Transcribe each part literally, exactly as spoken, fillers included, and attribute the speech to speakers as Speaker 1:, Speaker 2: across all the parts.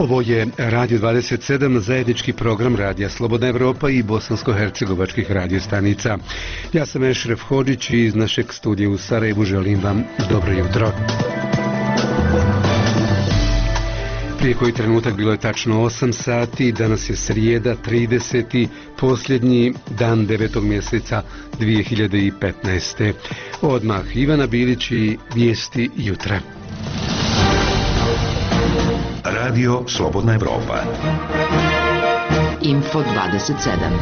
Speaker 1: Ovo je Radio dvadeset sedam, zajednički program Radija Slobodna Evropa i bosansko-hercegovačkih radiostanica. Ja sam Ešref Hodžić i iz našeg studija u Sarajevu želim vam dobro jutro. Prije koji trenutak bilo je tačno osam sati, danas je srijeda, trideseti posljednji dan devetog mjeseca dvije hiljade petnaeste. Odmah Ivana Bilić i vijesti jutra.
Speaker 2: Radio Slobodna Evropa.
Speaker 3: Info dvadeset sedam.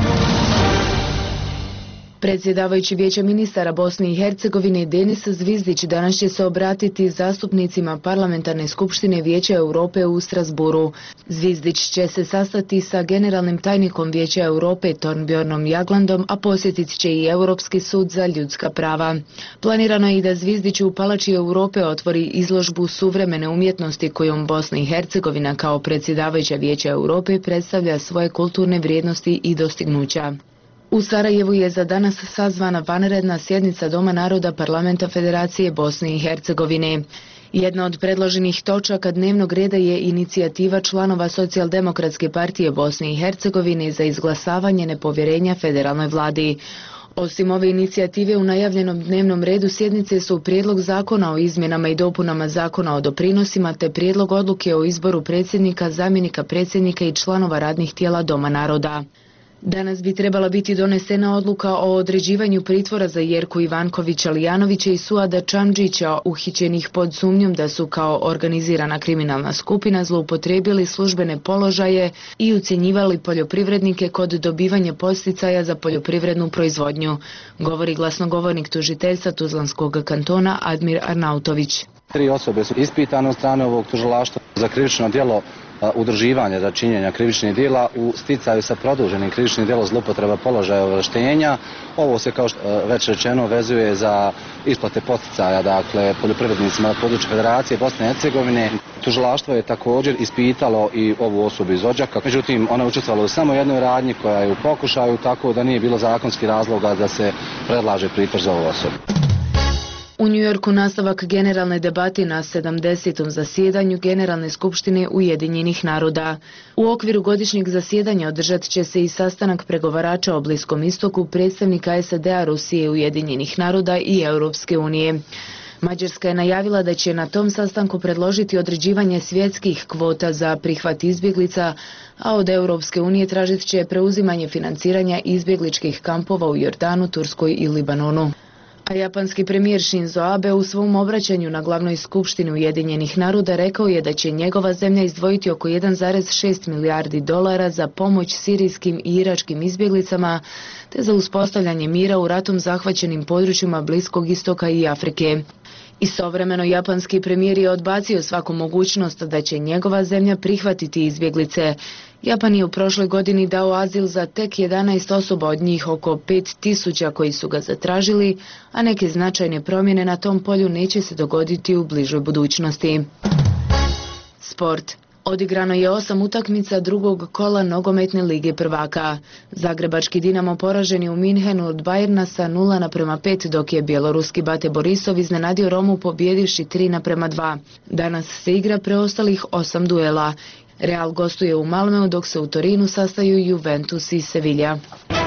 Speaker 4: Predsjedavajući Vijeća ministara Bosne i Hercegovine Denis Zvizdić danas će se obratiti zastupnicima Parlamentarne skupštine Vijeća Europe u Strasburu. Zvizdić će se sastati sa generalnim tajnikom Vijeća Europe Torbjörnom Jaglandom, a posjetit će i Europski sud za ljudska prava. Planirano je i da Zvizdić u Palači Europe otvori izložbu suvremene umjetnosti kojom Bosna i Hercegovina kao predsjedavajuća Vijeća Europe predstavlja svoje kulturne vrijednosti i dostignuća. U Sarajevu je za danas sazvana vanredna sjednica Doma naroda Parlamenta Federacije Bosne i Hercegovine. Jedna od predloženih točaka dnevnog reda je inicijativa članova Socijaldemokratske partije Bosne i Hercegovine za izglasavanje nepovjerenja federalnoj vladi. Osim ove inicijative u najavljenom dnevnom redu sjednice su prijedlog zakona o izmjenama i dopunama zakona o doprinosima te prijedlog odluke o izboru predsjednika, zamjenika predsjednika i članova radnih tijela Doma naroda. Danas bi trebala biti donesena odluka o određivanju pritvora za Jerku Ivankovića Lijanovića i Suada Čandžića, uhićenih pod sumnjom da su kao organizirana kriminalna skupina zloupotrijebili službene položaje i ucjenjivali poljoprivrednike kod dobivanja podsticaja za poljoprivrednu proizvodnju, govori glasnogovornik tužiteljstva Tuzlanskog kantona Admir Arnautović.
Speaker 5: Tri osobe su ispitane od strane ovog tužilaštva za krivično djelo udruživanja za činjenja krivičnih djela u sticaju sa produženim krivičnim djelom zloupotreba položaja ovlaštenja. Ovo se, kao što već rečeno, vezuje za isplate podsticaja, dakle, poljoprivrednicima na području Federacije Bosne i Hercegovine. Tužilaštvo je također ispitalo i ovu osobu iz Odžaka, međutim ona je učestvovala u samo jednoj radnji koja je u pokušaju, tako da nije bilo zakonski razloga da se predlaže pritvor za ovu osobu.
Speaker 4: U Njujorku nastavak generalne debate na sedamdesetom zasjedanju Generalne skupštine Ujedinjenih naroda. U okviru godišnjeg zasjedanja održat će se i sastanak pregovarača o Bliskom istoku, predstavnika S A D-a, Rusije, Ujedinjenih naroda i Europske unije. Mađarska je najavila da će na tom sastanku predložiti određivanje svjetskih kvota za prihvat izbjeglica, a od Europske unije tražit će preuzimanje financiranja izbjegličkih kampova u Jordanu, Turskoj i Libanonu. A japanski premijer Shinzo Abe u svom obraćanju na glavnoj skupštini Ujedinjenih naroda rekao je da će njegova zemlja izdvojiti oko jedan zarez šest milijardi dolara za pomoć sirijskim i iračkim izbjeglicama te za uspostavljanje mira u ratom zahvaćenim područjima Bliskog istoka i Afrike. Istovremeno japanski premijer je odbacio svaku mogućnost da će njegova zemlja prihvatiti izbjeglice. Japan je u prošloj godini dao azil za tek jedanaest osoba, od njih oko pet tisuća koji su ga zatražili, a neke značajne promjene na tom polju neće se dogoditi u bližoj budućnosti. Sport. Odigrano je osam utakmica drugog kola nogometne lige prvaka. Zagrebački Dinamo poražen je u Minhenu od Bayerna sa nula naprema pet, dok je bjeloruski Bate Borisov iznenadio Romu pobjedivši tri naprema dva. Danas se igra preostalih osam duela. Real gostuje u Malmeu, dok se u Torinu sastaju Juventus i Sevilla.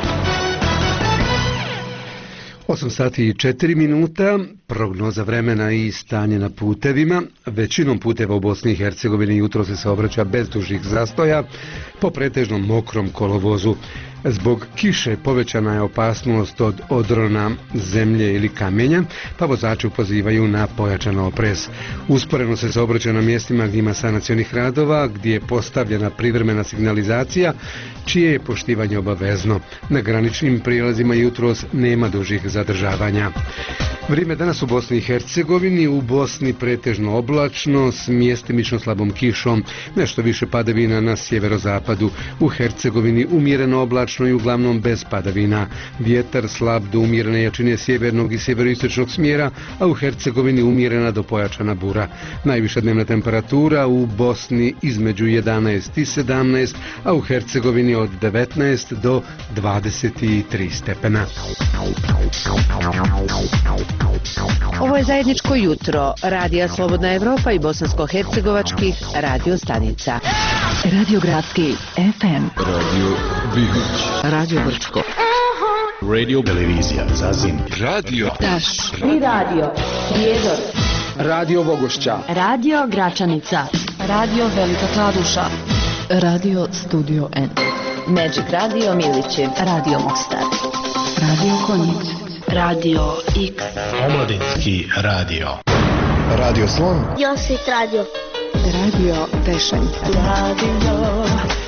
Speaker 1: osam sati i četiri minuta, prognoza vremena i stanje na putevima. Većinom puteva u Bosni i Hercegovini jutro se saobraća bez dužih zastoja po pretežnom mokrom kolovozu. Zbog kiše povećana je opasnost od odrona zemlje ili kamenja, pa vozači pozivaju na pojačan oprez. Usporeno se saobraća na mjestima gdje ima sanacionih radova, gdje je postavljena privremena signalizacija, čije je poštivanje obavezno. Na graničnim prijelazima jutros nema dužih zadržavanja. Vrijeme danas u Bosni i Hercegovini, u Bosni pretežno oblačno s mjestimično slabom kišom, nešto više padavina na sjeverozapadu. U Hercegovini umjereno oblačno i uglavnom bez padavina. Vjetar slab do umjerene jačine sjevernog i sjeveroistočnog smjera, a u Hercegovini umjerena do pojačana bura. Najviša dnevna temperatura u Bosni između jedanaest i sedamnaest, a u Hercegovini od devetnaest do dvadeset tri stepena.
Speaker 3: Ovo je zajedničko jutro Radija Slobodna Evropa i bosansko-hercegovačkih radio stanica. Radio Gradski F M,
Speaker 6: Radio Bihoć,
Speaker 3: Radio Brčko,
Speaker 6: Radio Televizija Zazin,
Speaker 2: Radio
Speaker 3: Taš i Radio Prijedor,
Speaker 7: Radio Vogošća,
Speaker 8: Radio Gračanica, Radio Velika Kladuša,
Speaker 3: Radio Studio N, Magic Radio Milići,
Speaker 8: Radio Mostar,
Speaker 3: Radio Konjic,
Speaker 8: Radio X,
Speaker 6: Omladinski radio,
Speaker 7: Radio Slon,
Speaker 9: Josit Radio,
Speaker 3: Radio Tešanj,
Speaker 8: Radio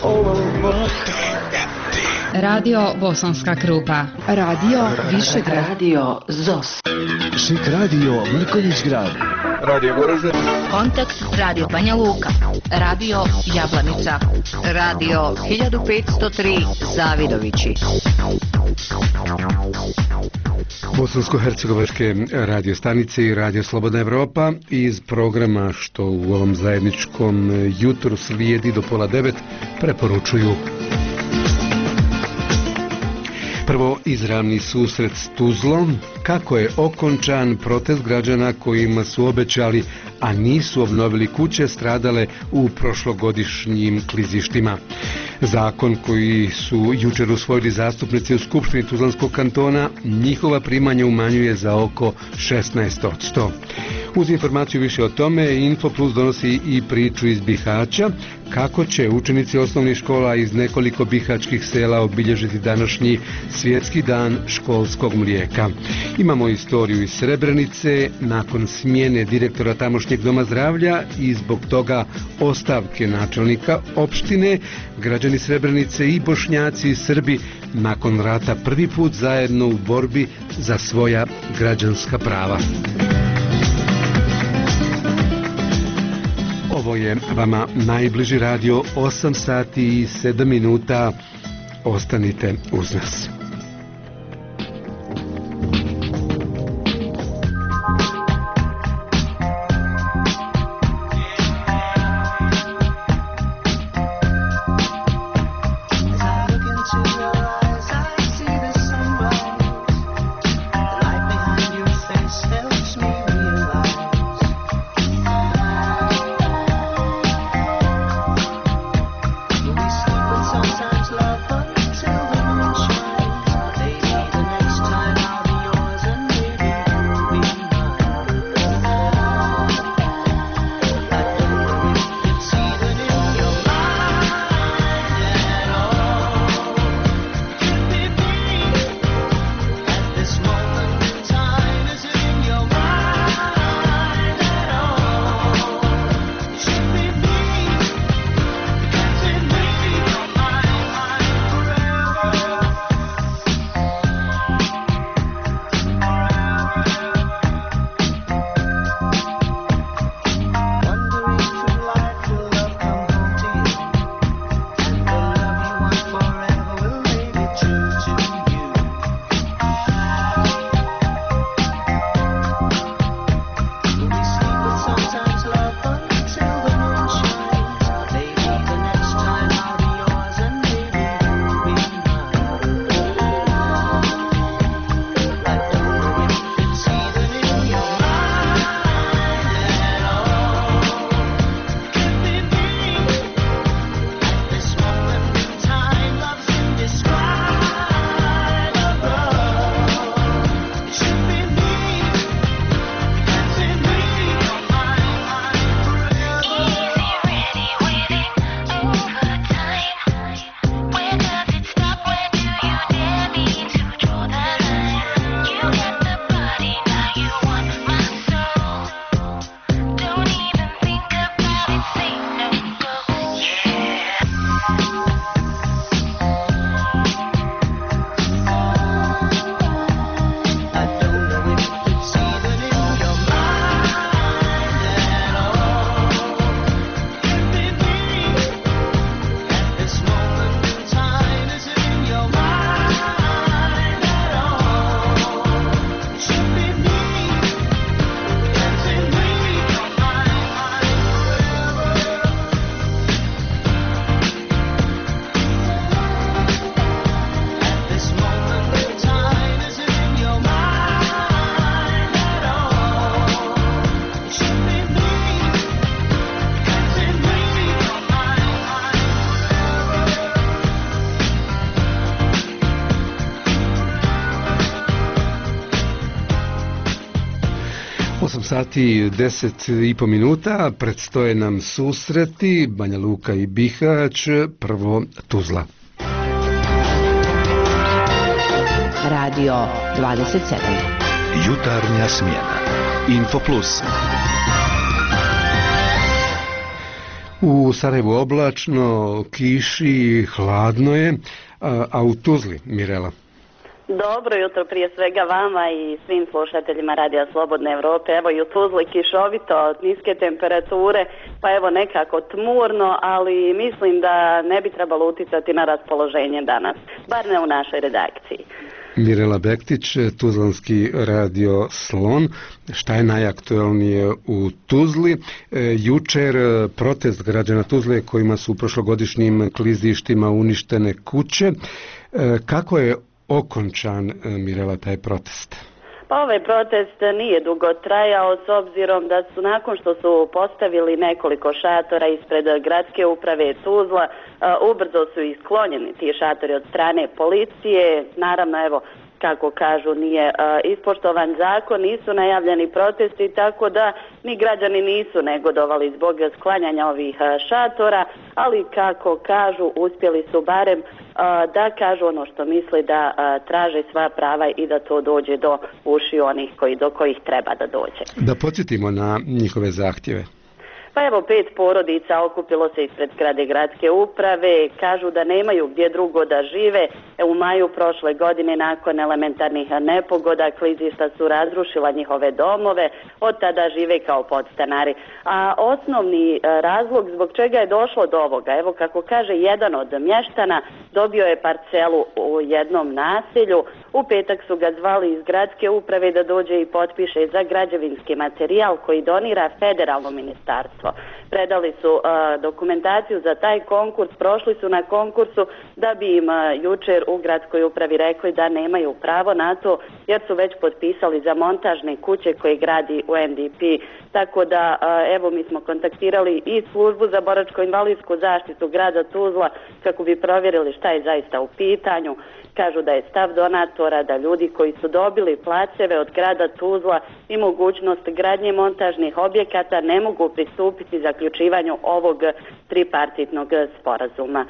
Speaker 10: Radio Bosanska Krupa,
Speaker 3: Radio Višegrad,
Speaker 8: Radio Zos,
Speaker 7: Šik Radio Mrkonjić Grad, Radio Goražde,
Speaker 8: Kontakt Radio Banja Luka, Radio Jablanica, Radio hiljadu petsto tri Zavidovići,
Speaker 1: Bosansko-hercegovačke radio stanice i Radio Slobodna Evropa iz programa što u ovom zajedničkom jutru slijedi do pola devet preporučuju. Prvo, izravni susret s Tuzlom, kako je okončan protest građana kojima su obećali, a nisu obnovili kuće stradale u prošlogodišnjim klizištima. Zakon koji su jučer usvojili zastupnici u Skupštini Tuzlanskog kantona, njihova primanja umanjuje za oko šesnaest posto. Uz informaciju više o tome, Info Plus donosi i priču iz Bihaća, kako će učenici osnovnih škola iz nekoliko bihaćkih sela obilježiti današnji svjetski dan školskog mlijeka. Imamo istoriju iz Srebrenice, nakon smjene direktora tamošnjeg doma zdravlja i zbog toga ostavke načelnika opštine, građani Srebrenice i Bošnjaci i Srbi nakon rata prvi put zajedno u borbi za svoja građanska prava. Ovo je vama najbliži radio, osam sati i sedam minuta. Ostanite uz nas.
Speaker 9: sometimes love until the moon shines.
Speaker 1: osam sati i deset i po minuta, predstoje nam susreti Banja Luka i Bihać, prvo Tuzla.
Speaker 3: Radio dvadeset sedam.
Speaker 2: Jutarnja smjena.
Speaker 7: Info Plus.
Speaker 1: U Sarajevu oblačno, kiši, hladno je, a, a u Tuzli, Mirela?
Speaker 9: Dobro jutro prije svega vama i svim slušateljima Radija Slobodne Evrope. Evo i u Tuzli kišovito, niske temperature, pa evo nekako tmurno, ali mislim da ne bi trebalo uticati na raspoloženje danas, bar ne u našoj redakciji.
Speaker 1: Mirela Bektić, Tuzlanski radio Slon. Šta je najaktuelnije u Tuzli? E, jučer protest građana Tuzle kojima su u prošlogodišnjim klizištima uništene kuće. E, kako je okončan, Mirela, taj protest?
Speaker 9: Pa ovaj protest nije dugo trajao s obzirom da su nakon što su postavili nekoliko šatora ispred gradske uprave Tuzla, ubrzo su isklonjeni ti šatori od strane policije. Naravno, evo, kako kažu, nije uh, ispoštovan zakon, nisu najavljeni protesti, tako da ni građani nisu negodovali zbog sklanjanja ovih uh, šatora, ali kako kažu, uspjeli su barem uh, da kažu ono što misli, da uh, traže sva prava i da to dođe do ušiju onih koji, do kojih treba da dođe.
Speaker 1: Da podsjetimo na njihove zahtjeve.
Speaker 9: Pa evo, pet porodica okupilo se ispred zgrade gradske uprave, kažu da nemaju gdje drugo da žive. U maju prošle godine nakon elementarnih nepogoda klizišta su razrušila njihove domove, od tada žive kao podstanari. A osnovni razlog zbog čega je došlo do ovoga, evo kako kaže jedan od mještana, dobio je parcelu u jednom naselju, u petak su ga zvali iz gradske uprave da dođe i potpiše za građevinski materijal koji donira federalno ministarstvo. Predali su uh, dokumentaciju za taj konkurs, prošli su na konkursu da bi im uh, jučer u gradskoj upravi rekli da nemaju pravo na to jer su već potpisali za montažne kuće koje gradi U N D P. Tako da uh, evo mi smo kontaktirali i službu za boračko-invalidsku zaštitu grada Tuzla kako bi provjerili šta je zaista u pitanju. Kažu da je stav donatora da ljudi koji su dobili placeve od grada Tuzla i mogućnost gradnje montažnih objekata ne mogu pristupiti zaključivanju ovog tripartitnog sporazuma.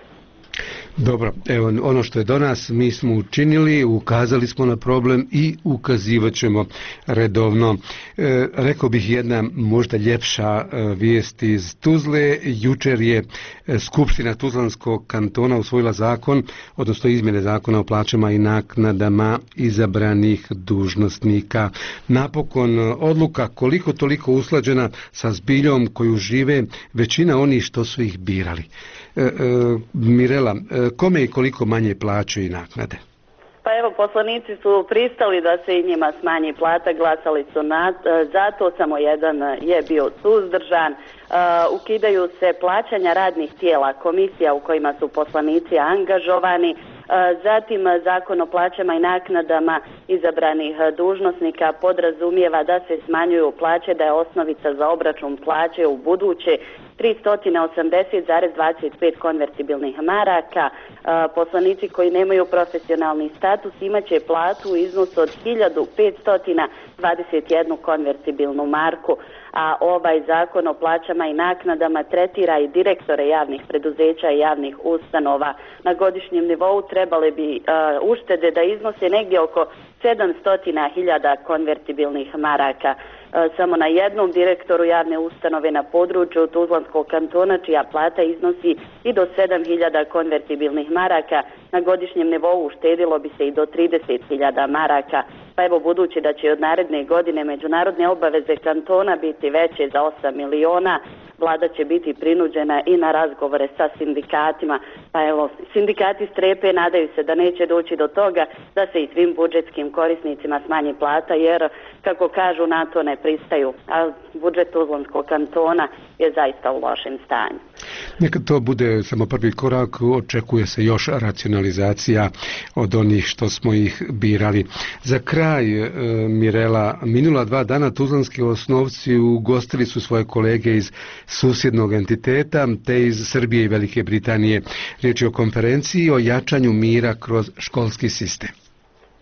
Speaker 1: Dobro, evo ono što je do nas mi smo učinili, ukazali smo na problem i ukazivat ćemo redovno. E, rekao bih jedna možda ljepša e, vijest iz Tuzle. Jučer je Skupština Tuzlanskog kantona usvojila zakon, odnosno izmjene zakona o plaćama i naknadama izabranih dužnosnika. Napokon odluka koliko toliko usklađena sa zbiljom koju žive većina onih što su ih birali. E, e, Mirela, kome i koliko manje plaćaju i naknade?
Speaker 9: Pa evo, poslanici su pristali da se i njima smanji plata, glasali su na, za to, samo jedan je bio suzdržan. Uh, ukidaju se plaćanja radnih tijela, komisija u kojima su poslanici angažovani, uh, zatim zakon o plaćama i naknadama izabranih dužnosnika podrazumijeva da se smanjuju plaće, da je osnovica za obračun plaće u buduće tristo osamdeset zarez dvadeset pet konvertibilnih maraka. Poslanici koji nemaju profesionalni status imaće platu u iznosu od hiljadu petsto dvadeset jednu konvertibilnu marku, a ovaj zakon o plaćama i naknadama tretira i direktore javnih preduzeća i javnih ustanova. Na godišnjem nivou trebale bi uh, uštede da iznose negdje oko sedamsto hiljada konvertibilnih maraka. Samo na jednom direktoru javne ustanove na području Tuzlanskog kantona, čija plata iznosi i do sedam hiljada konvertibilnih maraka, na godišnjem nivou uštedilo bi se i do trideset hiljada maraka. Pa evo, budući da će od naredne godine međunarodne obaveze kantona biti veće za osam miliona, vlada će biti prinuđena i na razgovore sa sindikatima. Pa evo, sindikati strepe, nadaju se da neće doći do toga da se i svim budžetskim korisnicima smanji plata, jer, kako kažu, na to ne pristaju. A budžet Tuzlanskog kantona je zaista u lošem stanju.
Speaker 1: Neka to bude samo prvi korak, očekuje se još racionalizacija od onih što smo ih birali. Za kraj, Mirela, minula dva dana tuzlanski osnovci ugostili su svoje kolege iz susjednog entiteta te iz Srbije i Velike Britanije. Riječ je o konferenciji o jačanju mira kroz školski sistem.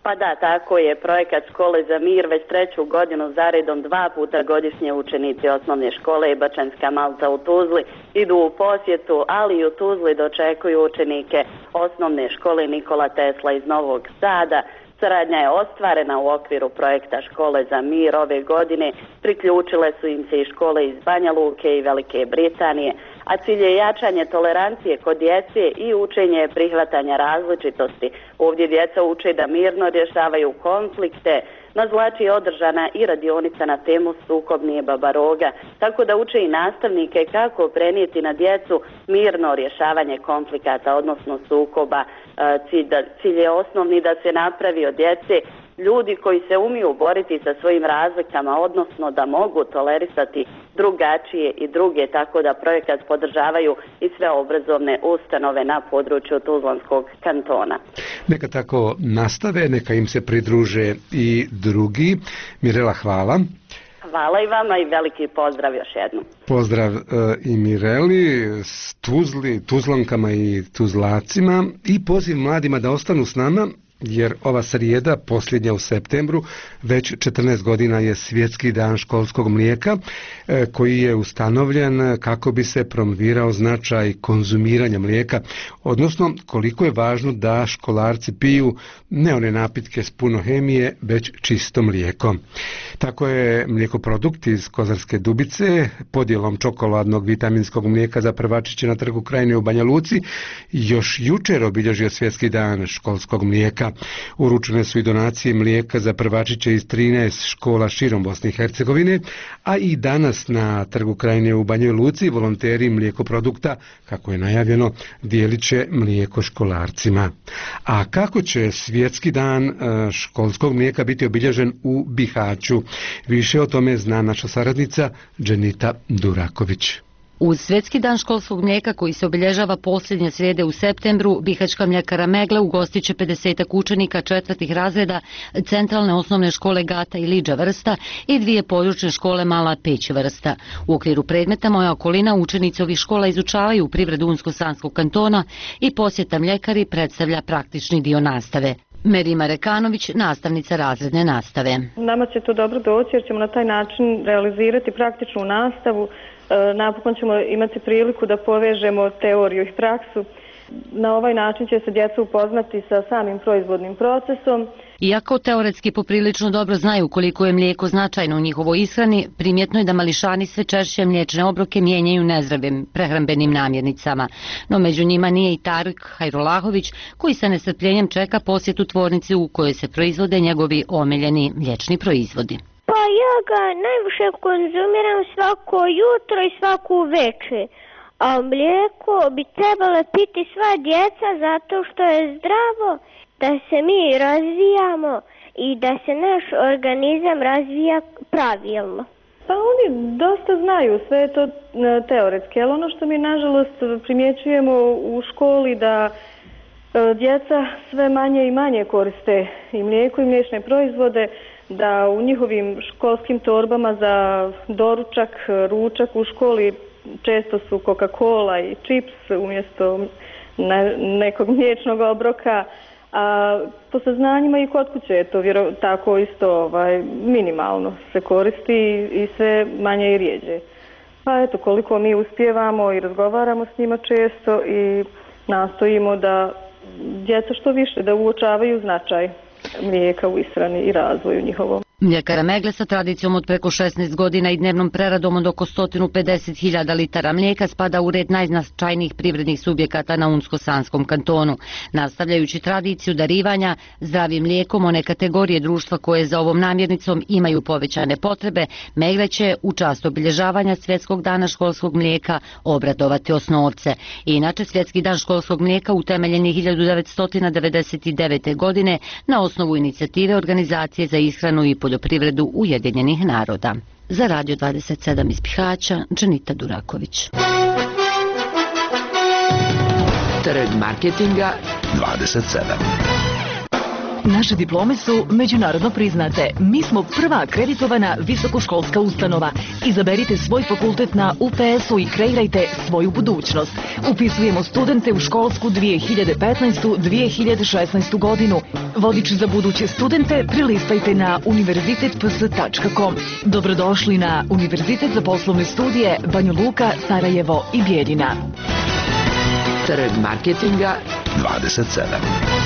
Speaker 9: Pa da, tako je. Projekat Škole za mir već treću godinu zaredom dva puta godišnje učenici osnovne škole Ibačanska Malta u Tuzli idu u posjetu, ali i u Tuzli dočekuju učenike osnovne škole Nikola Tesla iz Novog Sada. Saradnja je ostvarena u okviru projekta Škole za mir ove godine. Priključile su im se i škole iz Banja Luke i Velike Britanije, a cilj je jačanje tolerancije kod djece i učenje prihvatanja različitosti. Ovdje djeca uče da mirno rješavaju konflikte. Na Zlači je održana i radionica na temu sukob nije baba roga, tako da uče i nastavnike kako prenijeti na djecu mirno rješavanje konflikata, odnosno sukoba. Cilj, da, cilj je osnovni da se napravi od djece ljudi koji se umiju boriti sa svojim razlikama, odnosno da mogu tolerisati drugačije i druge, tako da projekat podržavaju i sve obrazovne ustanove na području Tuzlanskog kantona.
Speaker 1: Neka tako nastave, neka im se pridruže i drugi. Mirela, hvala.
Speaker 9: Hvala i vama i veliki pozdrav još jednom.
Speaker 1: Pozdrav e, i Mireli, s Tuzli, Tuzlankama i Tuzlacima i poziv mladima da ostanu s nama, jer ova srijeda, posljednja u septembru, već četrnaest godina je Svjetski dan školskog mlijeka, koji je ustanovljen kako bi se promovirao značaj konzumiranja mlijeka, odnosno koliko je važno da školarci piju ne one napitke s puno hemije, već čisto mlijeko. Tako je mlijekoprodukt iz Kozarske Dubice podjelom čokoladnog vitaminskog mlijeka za prvačiće na Trgu Krajine u Banja Luci još jučer obilježio Svjetski dan školskog mlijeka. Uručene su i donacije mlijeka za prvačiće iz trinaest škola širom Bosne i Hercegovine, a i danas na Trgu Krajine u Banjoj Luci volonteri mlijekoprodukta, kako je najavljeno, dijelit će mlijeko školarcima. A kako će Svjetski dan školskog mlijeka biti obilježen u Bihaću? Više o tome zna naša saradnica Dženita Duraković.
Speaker 11: Uz Svjetski dan školskog mlijeka koji se obilježava posljednje srijede u septembru, Bihaćka mljekara Megla ugostit će pedesetak učenika četvrtih razreda Centralne osnovne škole Gata i Liđa Vrsta i dvije područne škole Mala Peć Vrsta. U okviru predmeta Moja okolina učenici ovih škola izučavaju privredu Unsko-Sanskog kantona i posjeta mljekari predstavlja praktični dio nastave. Merima Rekanović, nastavnica razredne nastave.
Speaker 12: Nama će to dobro doći jer ćemo na taj način realizirati praktičnu nastavu. Napokon ćemo imati priliku da povežemo teoriju i praksu. Na ovaj način će se djeca upoznati sa samim proizvodnim procesom.
Speaker 11: Iako teoretski poprilično dobro znaju koliko je mlijeko značajno u njihovoj ishrani, primjetno je da mališani sve češće mliječne obroke mijenjaju nezdravim prehrambenim namirnicama. No među njima nije i Tarik Hajrolahović, koji sa nestrpljenjem čeka posjetu tvornici u kojoj se proizvode njegovi omiljeni mliječni proizvodi.
Speaker 13: Pa ja ga najviše konzumiram svako jutro i svaku večer. A mlijeko bi trebalo piti sva djeca zato što je zdravo, da se mi razvijamo i da se naš organizam razvija pravilno.
Speaker 12: Pa oni dosta znaju, sve je to teoretski, ali ono što mi nažalost primjećujemo u školi da djeca sve manje i manje koriste i mlijeko i mliječne proizvode, da u njihovim školskim torbama za doručak, ručak u školi često su Coca-Cola i čips umjesto nekog mliječnog obroka, a po saznanjima i kod kuće je to vjero, tako isto ovaj, minimalno se koristi i sve manje i rijeđe. Pa eto, koliko mi uspijevamo i razgovaramo s njima često i nastojimo da djeca što više da uočavaju značaj mlijeka u ishrani i razvoju njihovom.
Speaker 11: Mljekara Megle sa tradicijom od preko šesnaest godina i dnevnom preradom od oko sto pedeset hiljada litara mlijeka spada u red najznačajnijih privrednih subjekata na Unsko-Sanskom kantonu. Nastavljajući tradiciju darivanja zdravim mlijekom one kategorije društva koje za ovom namirnicom imaju povećane potrebe, Megle će u čast obilježavanja Svjetskog dana školskog mlijeka obradovati osnovce. Inače, Svjetski dan školskog mlijeka utemeljen je hiljadu devetsto devedeset devete. godine na osnovu inicijative Organizacije za ishranu i poljoprivredu Ujedinjenih naroda. Za Radio dvadeset sedam iz Bihaća, Dženita Duraković.
Speaker 3: Trg marketinga
Speaker 2: dvadeset sedam.
Speaker 14: Naše diplome su međunarodno priznate. Mi smo prva akreditovana visokoškolska ustanova. Izaberite svoj fakultet na U P S-u i kreirajte svoju budućnost. Upisujemo studente u školsku dvije hiljade petnaestu dvije hiljade šesnaestu godinu. Vodič za buduće studente prilistajte na univerzitet p s tačka com. Dobrodošli na Univerzitet za poslovne studije Banja Luka, Sarajevo i Bijeljina.
Speaker 3: Trg marketinga
Speaker 2: dvadeset sedam.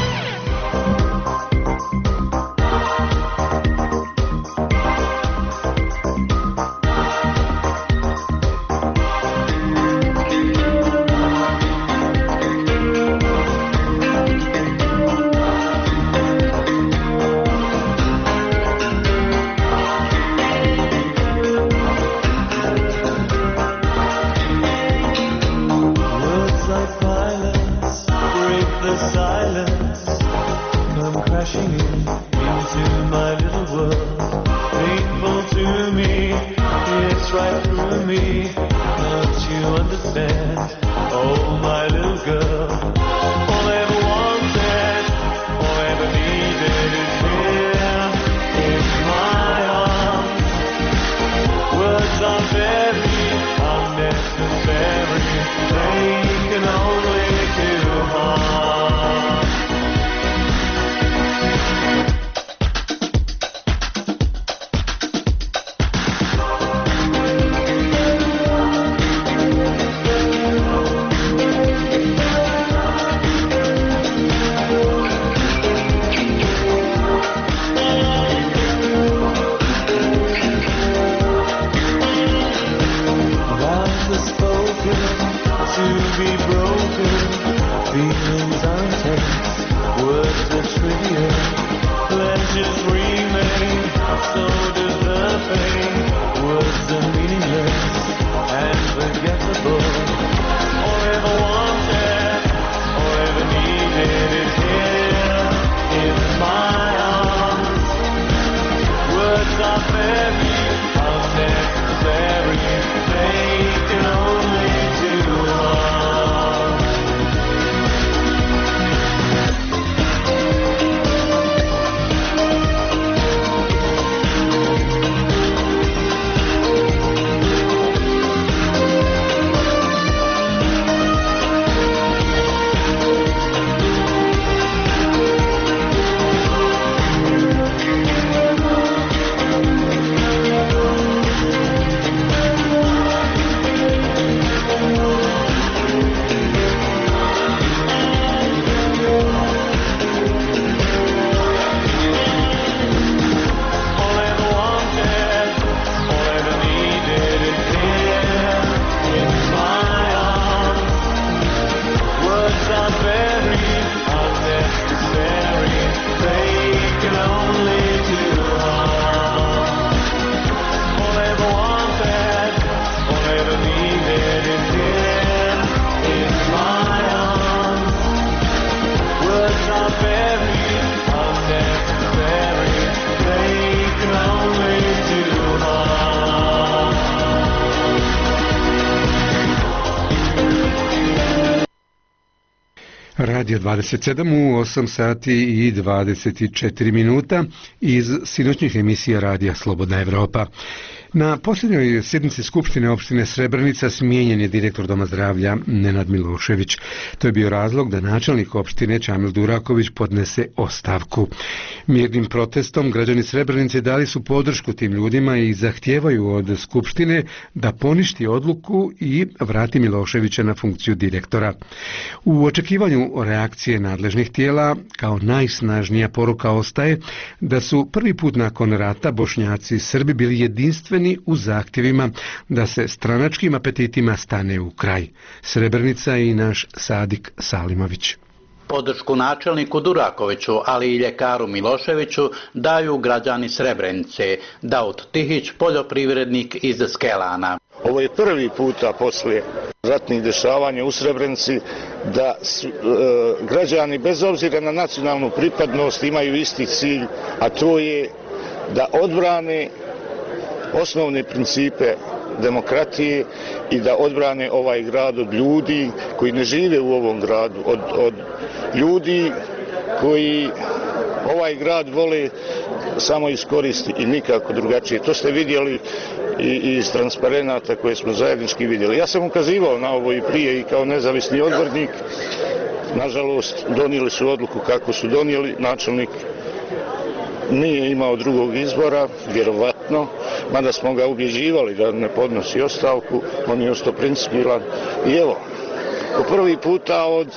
Speaker 1: Radio dvadeset sedam u osam sati i dvadeset četiri minuta iz sinoćnih emisija Radija Slobodna Evropa. Na posljednjoj sjednici Skupštine opštine Srebrenica smijenjen je direktor Doma zdravlja Nenad Milošević. To je bio razlog da načelnik opštine Čamil Duraković podnese ostavku. Mirnim protestom građani Srebrenice dali su podršku tim ljudima i zahtijevaju od Skupštine da poništi odluku i vrati Miloševića na funkciju direktora. U očekivanju reakcije nadležnih tijela kao najsnažnija poruka ostaje da su prvi put nakon rata Bošnjaci i Srbi bili jedinstveni u zahtjevima da se stranačkim apetitima stane u kraj. Srebrenica i naš Sadik Salimović.
Speaker 15: Podršku načelniku Durakoviću, ali i ljekaru Miloševiću daju građani Srebrenice. Daud Tihić, poljoprivrednik iz Skelana.
Speaker 16: Ovo je prvi puta poslije ratnih dešavanja u Srebrenici da su, e, građani bez obzira na nacionalnu pripadnost imaju isti cilj, a to je da odbrane osnovne principe demokratije i da odbrane ovaj grad od ljudi koji ne žive u ovom gradu, od, od ljudi koji ovaj grad vole samo iskoristi i nikako drugačije. To ste vidjeli i iz transparenata koje smo zajednički vidjeli. Ja sam ukazivao na ovo i prije i kao nezavisni odbornik. Nažalost, donijeli su odluku kako su donijeli. Načelnik nije imao drugog izbora, vjerovatno, mada smo ga ubjeđivali da ne podnosi ostavku, on je ostao principijelan. I evo, po prvi puta od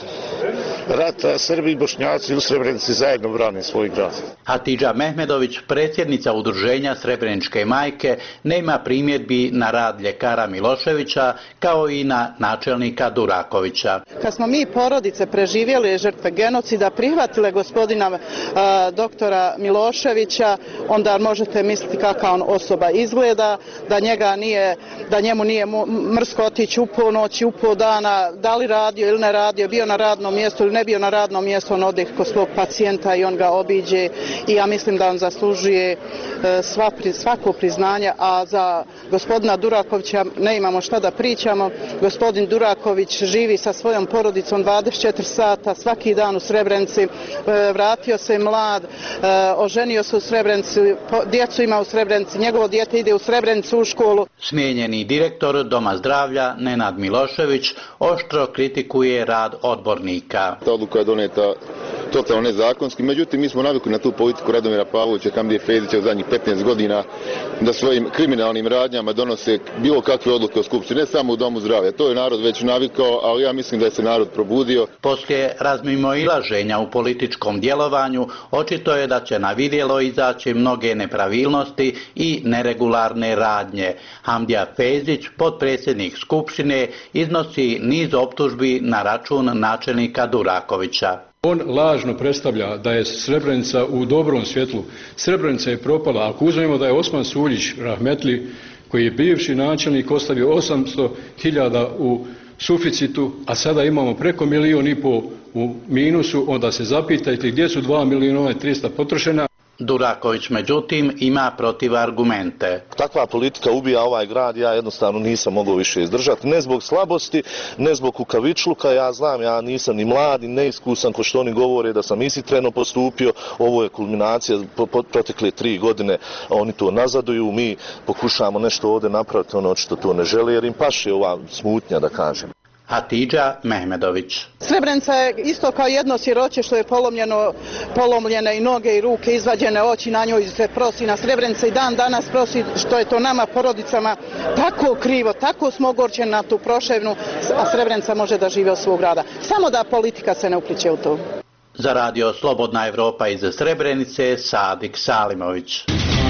Speaker 16: rata Srbi i Bošnjaci u Srebrenici zajedno brane svoj grad.
Speaker 15: Hatidža Mehmedović, predsjednica udruženja Srebreničke majke, nema primjedbi na rad ljekara Miloševića kao i na načelnika Durakovića.
Speaker 17: Kad smo mi porodice preživjeli žrtve genocida, prihvatile gospodina a, doktora Miloševića, onda možete misliti kakva on osoba izgleda, da, njega nije, da njemu nije mrsko otići u ponoć, u pol dana, da li radio ili ne radio, bio na radnom mjestu ili ne bio na radnom mjestu, on ode kod svog pacijenta i on ga obiđe i ja mislim da on zaslužuje sva, svako priznanje, a za gospodina Durakovića ne imamo šta da pričamo. Gospodin Duraković živi sa svojom porodicom dvadeset četiri sata svaki dan u Srebrenici, vratio se mlad, oženio se u Srebrenici, djecu ima u Srebrenici, njegovo dijete ide u Srebrenicu u školu.
Speaker 15: Smijenjeni direktor Doma zdravlja Nenad Milošević oštro kritikuje rad odbornika.
Speaker 18: Ta odluka je doneta totalno nezakonski, međutim mi smo navikli na tu politiku Radomira Pavlovića, Hamdije Fedića u zadnjih petnaest godina da svojim kriminalnim radnjama donose bilo kakve odluke o skupštini, ne samo u Domu zdravlja. To je narod već navikao, ali ja mislim da je se narod probudio.
Speaker 15: Poslije razmimoilaženja u političkom djelovanju, očito je da će na vidjelo izaći mnoge nepravilnosti i neregularne radnje. Hamdija Fezić, potpredsjednik skupštine, iznosi niz optužbi na račun načelnika Durakovića.
Speaker 19: On lažno predstavlja da je Srebrenica u dobrom svjetlu. Srebrenica je propala. Ako uzmemo da je Osman Suljić rahmetli, koji je bivši načelnik, ostavio osamsto hiljada u suficitu, a sada imamo preko milijun i pol u minusu, onda se zapitajte gdje su dva milijuna i trista potrošena.
Speaker 15: Duraković međutim ima protivargumente.
Speaker 20: Takva politika ubija ovaj grad, ja jednostavno nisam mogao više izdržati. Ne zbog slabosti, ne zbog kukavičluka, ja znam, ja nisam ni mlad, ni neiskusan, ko što oni govore da sam ishitreno postupio. Ovo je kulminacija, po, po, protekle tri godine oni to nazaduju, mi pokušamo nešto ovdje napraviti, ono očito to ne žele jer im paše ova smutnja, da kažem.
Speaker 15: Hatidža Mehmedović.
Speaker 17: Srebrenica je isto kao jedno siroće što je polomljeno, polomljene i noge i ruke, izvađene oči, na njoj se prosi. Na Srebrenica i dan danas prosi, što je to nama porodicama tako krivo, tako smo ogorčeni na tu proševnu, a Srebrenica može da žive od svog rada. Samo da politika se ne upliče u to.
Speaker 15: Za radio Slobodna Evropa iz Srebrenice, Sadik Salimović.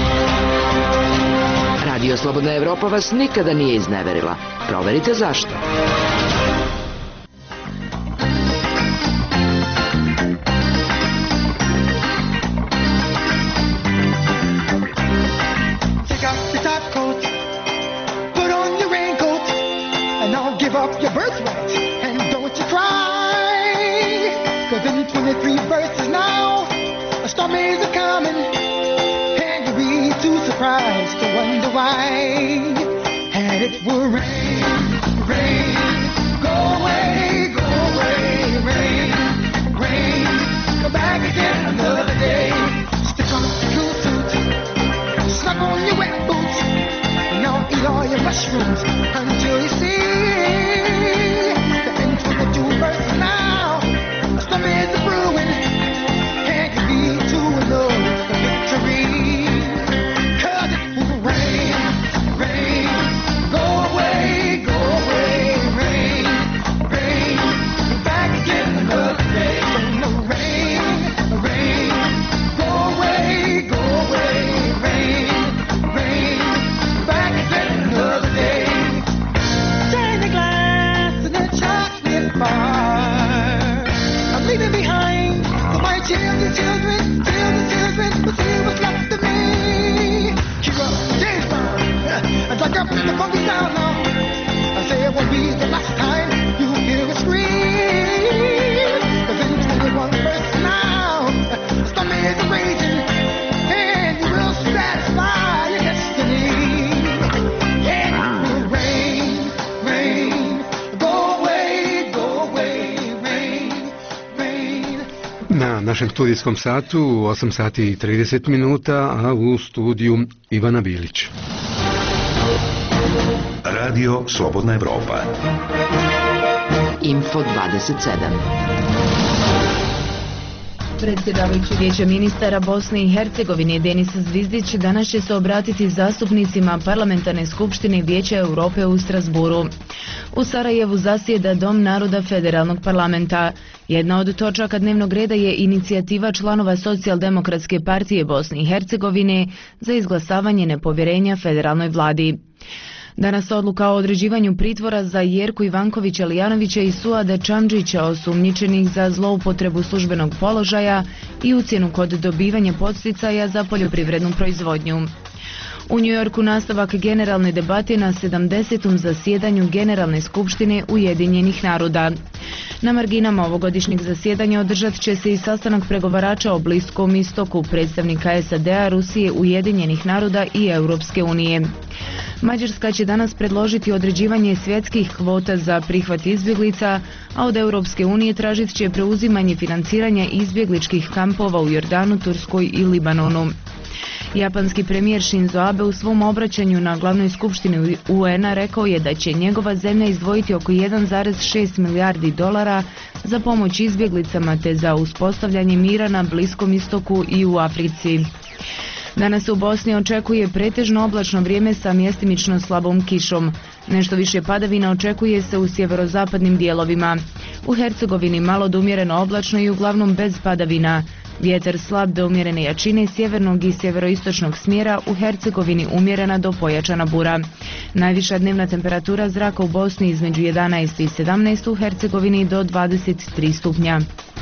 Speaker 3: Radio Slobodna Evropa vas nikada nije izneverila. Proverite zašto.
Speaker 21: Give up your birthright and don't you cry, 'cause in twenty-three verses now a storm is a-coming and you'll be too surprised to wonder why. And it will rain, rain, go away, go away, rain, rain, come back again another day. Stick on your cool suit, snug on your wet boots, and now eat all your mushrooms until you see. Day.
Speaker 1: Na našem studijskom satu osam sati i trideset minuta, a u studiju Ivana Bilić.
Speaker 2: Radio Slobodna Evropa.
Speaker 3: Info dvadeset sedam.
Speaker 4: Predsjedavajući Vijeća ministara Bosne i Hercegovine Denis Zvizdić danas će se obratiti zastupnicima Parlamentarne skupštine Vijeća Europe u Strasburu. U Sarajevu zasjeda Dom naroda Federalnog parlamenta. Jedna od točaka dnevnog reda je inicijativa članova Socijaldemokratske partije Bosne i Hercegovine za izglasavanje nepovjerenja federalnoj vladi. Danas odluka o određivanju pritvora za Jerku Ivankovića Lijanovića i Suada Čamđića, osumnjičenih za zloupotrebu službenog položaja i ucjenu kod dobivanja podsticaja za poljoprivrednu proizvodnju. U Njujorku nastavak generalne debate na sedamdesetom zasjedanju Generalne skupštine Ujedinjenih naroda. Na marginama ovogodišnjeg zasjedanja održat će se i sastanak pregovarača o Bliskom istoku, predstavnika S A D-a, Rusije, Ujedinjenih naroda i Europske unije. Mađarska će danas predložiti određivanje svjetskih kvota za prihvat izbjeglica, a od Europske unije tražit će preuzimanje financiranja izbjegličkih kampova u Jordanu, Turskoj i Libanonu. Japanski premijer Shinzo Abe u svom obraćanju na glavnoj skupštini U N-a rekao je da će njegova zemlja izdvojiti oko jedan zarez šest milijardi dolara za pomoć izbjeglicama te za uspostavljanje mira na Bliskom istoku i u Africi. Danas u Bosni očekuje pretežno oblačno vrijeme sa mjestimično slabom kišom. Nešto više padavina očekuje se u sjeverozapadnim dijelovima. U Hercegovini malo do umjereno oblačno i uglavnom bez padavina. Vjetar slab do umjerene jačine sjevernog i sjeveroistočnog smjera, u Hercegovini umjerena do pojačana bura. Najviša dnevna temperatura zraka u Bosni između jedanaest i sedamnaest, u Hercegovini do dvadeset tri stupnja.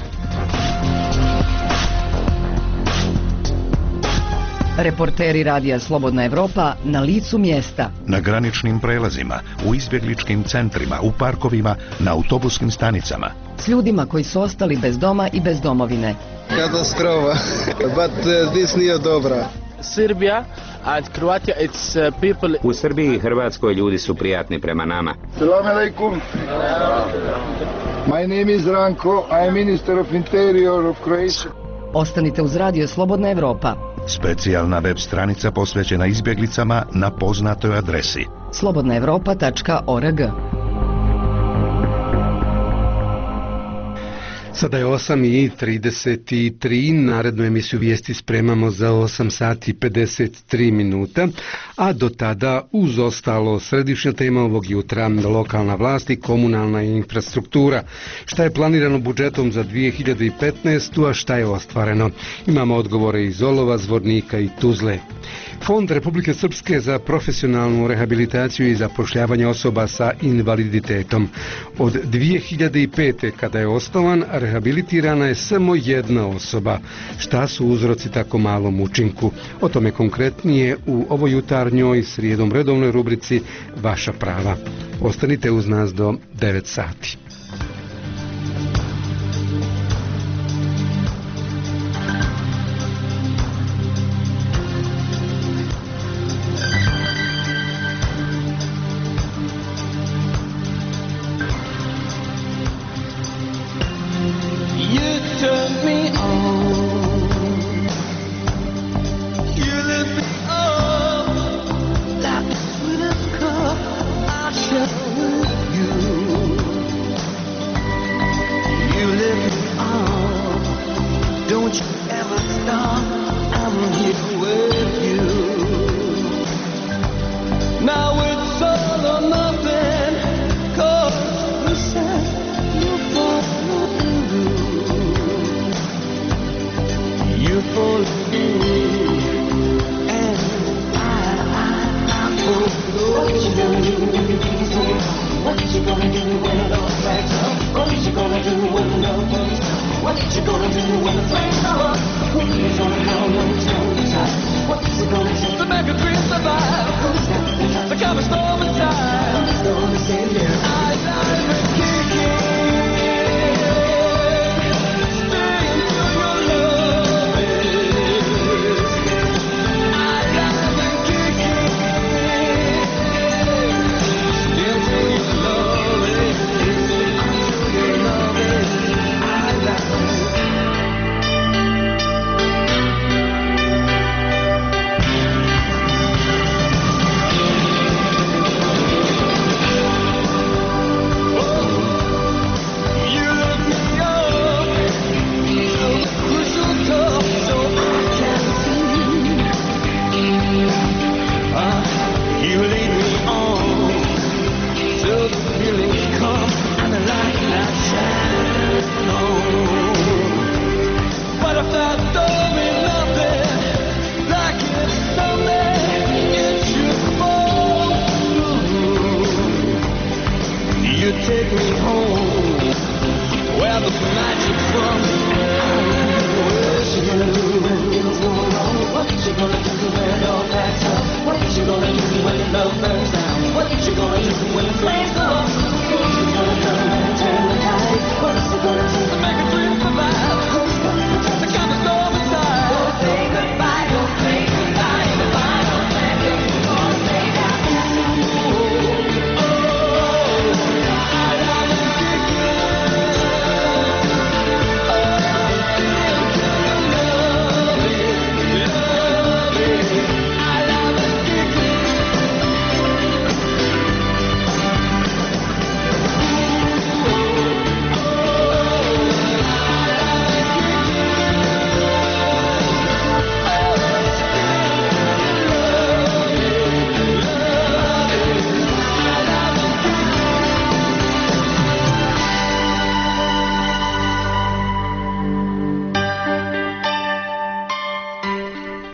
Speaker 5: Reporteri Radija Slobodna Evropa na licu mjesta.
Speaker 2: Na graničnim prelazima, u izbjegličkim centrima, u parkovima, na autobuskim stanicama.
Speaker 5: S ljudima koji su ostali bez doma i bez domovine.
Speaker 22: Katastrofa, but uh, this nije dobra.
Speaker 23: Srbija and Croatia, it's uh, people...
Speaker 24: U Srbiji i Hrvatskoj ljudi su prijatni prema nama.
Speaker 22: Salam alaikum. My name is Ranko, I am Minister of Interior of Croatia.
Speaker 5: Ostanite uz Radio Slobodna Evropa.
Speaker 2: Specijalna web stranica posvećena izbjeglicama na poznatoj adresi
Speaker 5: slobodna evropa tačka org.
Speaker 1: Sada je osam i trideset tri, narednu emisiju vijesti spremamo za osam sati i pedeset tri minuta, a do tada uz ostalo središnja tema ovog jutra, lokalna vlast i komunalna infrastruktura. Šta je planirano budžetom za dvije hiljade petnaestu. a šta je ostvareno? Imamo odgovore iz Olova, Zvornika i Tuzle. Fond Republike Srpske za profesionalnu rehabilitaciju i zapošljavanje osoba sa invaliditetom. Od dvije hiljade pete. kada je osnovan, rehabilitirana je samo jedna osoba. Šta su uzroci tako malom učinku? O tome konkretnije u ovoj jutarnjoj srijedom redovnoj rubrici Vaša prava. Ostanite uz nas do devet sati.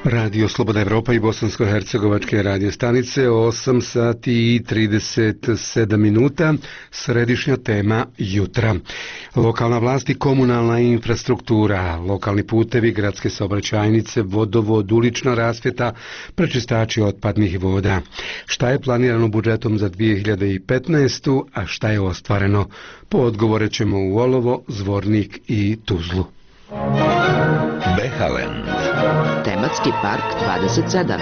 Speaker 1: Radio Slobodna Evropa i bosansko-hercegovačke radio stanice, osam sati i trideset sedam minuta, središnja tema jutra. Lokalna vlast i komunalna infrastruktura, lokalni putevi, gradske saobraćajnice, vodovod, ulična rasvjeta, prečistači otpadnih voda. Šta je planirano budžetom za dvije hiljade petnaestu. a šta je ostvareno? Po odgovore ćemo u Olovo, Zvornik i Tuzlu.
Speaker 2: Behalen.
Speaker 3: Tematski park dvadeset sedam.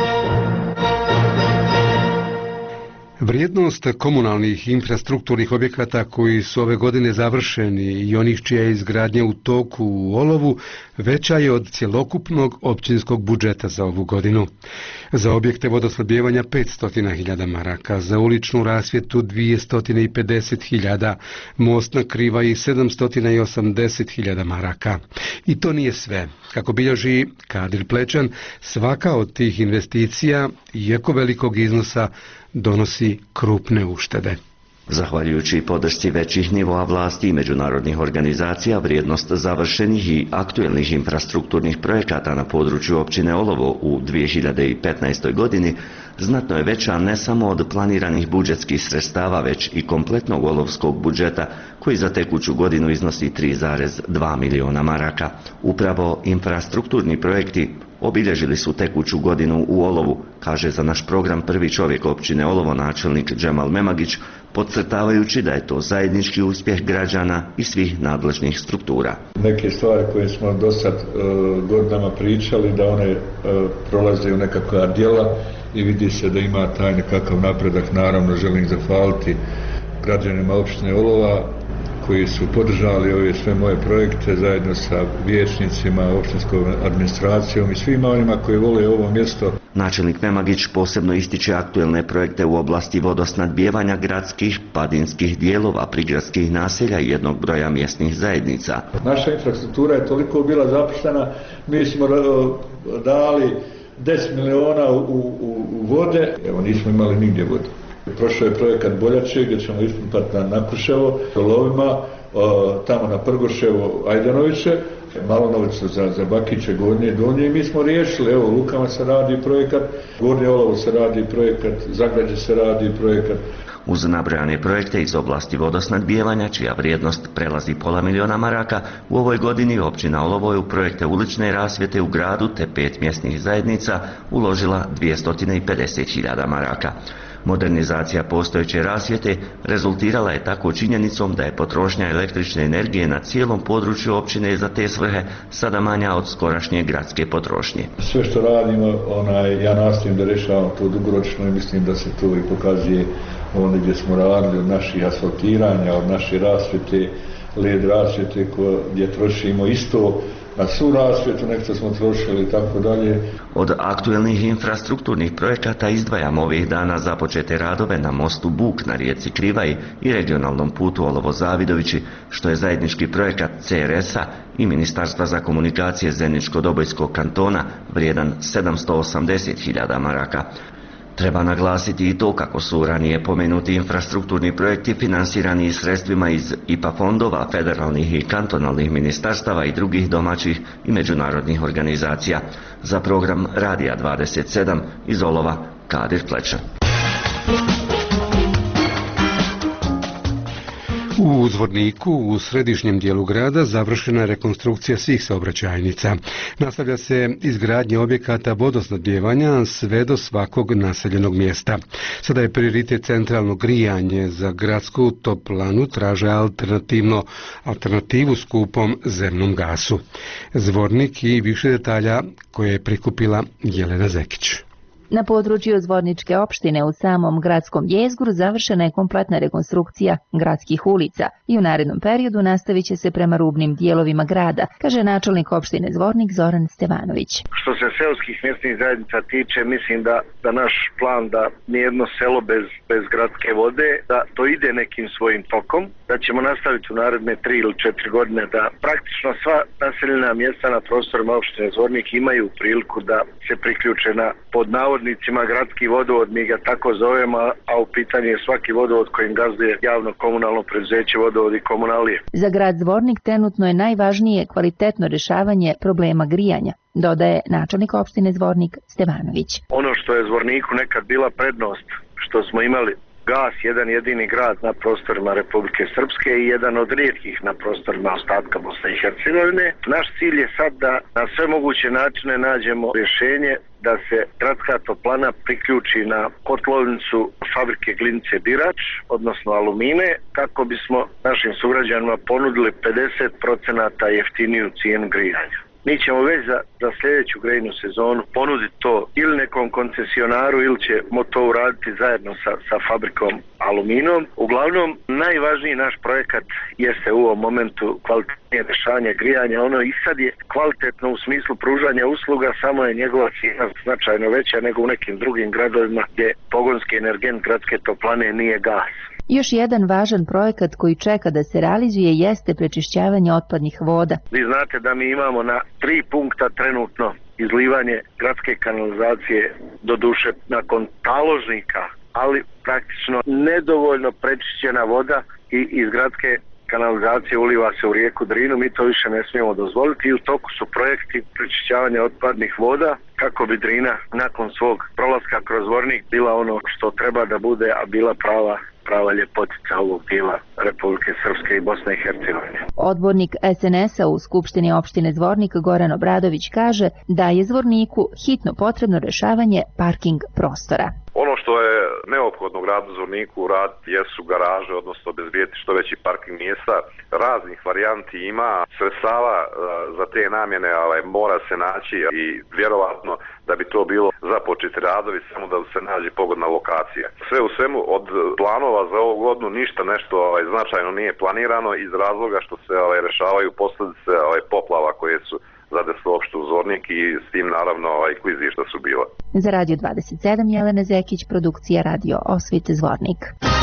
Speaker 1: Vrijednost komunalnih infrastrukturnih objekata koji su ove godine završeni i onih čija je izgradnja u toku u Olovu veća je od cjelokupnog općinskog budžeta za ovu godinu. Za objekte vodosnabdijevanja petsto hiljada maraka, za uličnu rasvjetu dvjesto pedeset hiljada, most na Krivaji sedamsto osamdeset hiljada maraka. I to nije sve. Kako bilježi Kadir Plečan, svaka od tih investicija, iako velikog iznosa, donosi krupne uštede.
Speaker 6: Zahvaljujući podršci većih nivoa vlasti i međunarodnih organizacija, vrijednost završenih i aktuelnih infrastrukturnih projekata na području općine Olovo u dvije hiljade petnaestoj. godini znatno je veća ne samo od planiranih budžetskih sredstava, već i kompletnog olovskog budžeta, koji za tekuću godinu iznosi tri zarez dva miliona maraka. Upravo infrastrukturni projekti obilježili su tekuću godinu u Olovu, kaže za naš program prvi čovjek općine Olovo načelnik Džemal Memagić, podcrtavajući da je to zajednički uspjeh građana i svih nadležnih struktura.
Speaker 7: Neke stvari koje smo do sad uh, godinama pričali, da one uh, prolaze u nekakva djela i vidi se da ima taj nekakav napredak. Naravno, želim zahvaliti građanima općine Olova koji su podržali ove sve moje projekte zajedno sa vijećnicima, opštinskom administracijom i svima onima koji vole ovo mjesto.
Speaker 6: Načelnik Memagić posebno ističe aktuelne projekte u oblasti vodosnadbijevanja gradskih, padinskih dijelova, prigradskih naselja i jednog broja mjesnih zajednica.
Speaker 7: Naša infrastruktura je toliko bila zapuštena, mi smo dali deset miliona u, u, u vode, evo nismo imali nigdje vode. Prošao je projekat Boljače gdje ćemo ispumpati na Nakuševo, Lovima, tamo na Prgoševo, Ajdanoviće, Malonovicu za, za Bakiće, Gornje i Donje i mi smo riješili, evo u Lukama se radi projekat, Gornje Olovo se radi projekat, Zagrađe se radi projekat.
Speaker 6: Uz nabrojane projekte iz oblasti vodosnadbijevanja, čija vrijednost prelazi pola miliona maraka, u ovoj godini općina Olovo je u projekte ulične rasvjete u gradu te pet mjesnih zajednica uložila dvjesto pedeset hiljada maraka. Modernizacija postojeće rasvjete rezultirala je tako činjenicom da je potrošnja električne energije na cijelom području općine za te svrhe sada manja od skorašnje gradske potrošnje.
Speaker 7: Sve što radimo, onaj, ja nastojim da rješavam to dugoročno i mislim da se to i pokazuje ovdje gdje smo radili, od naših asfaltiranja, od naše rasvjete, led rasvjete gdje trošimo isto na svu rasvjetu, nešto smo trošili i tako dalje.
Speaker 6: Od aktuelnih infrastrukturnih projekata izdvajamo ovih dana započete radove na mostu Buk na rijeci Krivaj i regionalnom putu Olovo-Zavidovići, što je zajednički projekat C R S-a i Ministarstva za komunikacije Zeničko-Dobojskog kantona vrijedan sedamsto osamdeset hiljada maraka. Treba naglasiti i to kako su ranije pomenuti infrastrukturni projekti finansirani sredstvima iz I P A fondova, federalnih i kantonalnih ministarstava i drugih domaćih i međunarodnih organizacija. Za program Radija dvadeset sedam iz Olova, Kadir Plečan.
Speaker 1: U Zvorniku, u središnjem dijelu grada, završena je rekonstrukcija svih saobraćajnica. Nastavlja se izgradnja objekata vodosnadbijevanja sve do svakog naseljenog mjesta. Sada je prioritet centralno grijanje. Za gradsku toplanu traže alternativno, alternativu skupom zemnom gasu. Zvornik i više detalja koje je prikupila Jelena Zekić.
Speaker 8: Na području Zvorničke opštine u samom gradskom jezgru završena je kompletna rekonstrukcija gradskih ulica i u narednom periodu nastavit će se prema rubnim dijelovima grada, kaže načelnik opštine Zvornik Zoran Stevanović.
Speaker 10: Što se seoskih mjesnih zajednica tiče, mislim da, da naš plan da nijedno selo bez, bez gradske vode, da to ide nekim svojim tokom, da da ćemo nastaviti u naredne tri ili četiri godine da praktično sva naseljena mjesta na prostorima opštine Zvornik imaju priliku da se priključe na pod navodnicima gradski vodovod, mi ga tako zovemo, a u pitanju je svaki vodovod kojim gazduje javno komunalno preduzeće Vodovod i komunalije.
Speaker 8: Za grad Zvornik trenutno je najvažnije kvalitetno rješavanje problema grijanja, dodaje načelnik opštine Zvornik Stevanović.
Speaker 10: Ono što je Zvorniku nekad bila prednost, što smo imali gas, jedan jedini grad na prostorima Republike Srpske i jedan od rijetkih na prostorima ostatka Bosne i Hercegovine. Naš cilj je sad da na sve moguće načine nađemo rješenje da se gradska toplana priključi na kotlovnicu fabrike Glinice Birač, odnosno Alumine, kako bismo našim sugrađanima ponudili pedeset procenata jeftiniju cijenu grijanja. Mi ćemo već za, za sljedeću grejnu sezonu ponuditi to ili nekom koncesionaru ili ćemo to uraditi zajedno sa, sa fabrikom Aluminom. Uglavnom, najvažniji naš projekat jeste u ovom momentu kvalitetnije rješavanje grijanja. Ono i sad je kvalitetno u smislu pružanja usluga, samo je njegova cijena značajno veća nego u nekim drugim gradovima gdje pogonski energent gradske toplane nije gas.
Speaker 8: Još jedan važan projekat koji čeka da se realizuje jeste prečišćavanje otpadnih voda.
Speaker 10: Vi znate da mi imamo na tri punkta trenutno izlivanje gradske kanalizacije, do duše nakon taložnika, ali praktično nedovoljno prečišćena voda i iz gradske kanalizacije uliva se u rijeku Drinu, mi to više ne smijemo dozvoliti i u toku su projekti prečišćavanja otpadnih voda kako bi Drina nakon svog prolaska kroz Zvornik bila ono što treba da bude, a bila prava prava ljepotica ovog dijela Republike Srpske i Bosne i Hercegovine.
Speaker 8: Odbornik es en es-a u Skupštini opštine Zvornik Goran Obradović kaže da je Zvorniku hitno potrebno rješavanje parking prostora.
Speaker 9: Ono što je neophodno u gradu Zvorniku raditi jesu garaže, odnosno obezbijeti što veći parking mjesta. Raznih varijanti ima, sredstava za te namjene, ali mora se naći i vjerovatno da bi to bilo započeti radovi, samo da se nađe pogodna lokacija. Sve u svemu od planova za ovu godinu ništa nešto ovaj, značajno nije planirano iz razloga što se ovaj, rešavaju posljedice ovaj, poplava koje su zadesile opštinu Zvornik i s tim naravno ovaj, klizišta su bila.
Speaker 8: Za Radio dvadeset sedam Jelena Zekić, produkcija Radio Osvit Zvornik.